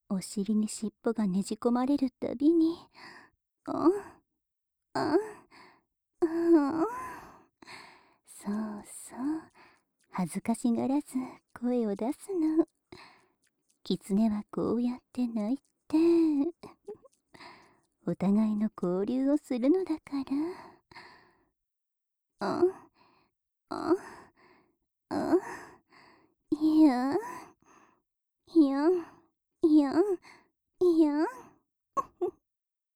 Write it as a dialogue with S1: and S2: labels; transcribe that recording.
S1: お尻に尻尾がねじ込まれるたびに、うん、うん、うん。そうそう、恥ずかしがらず声を出すの。狐はこうやって泣いて、お互いの交流をするのだから。うん、うん。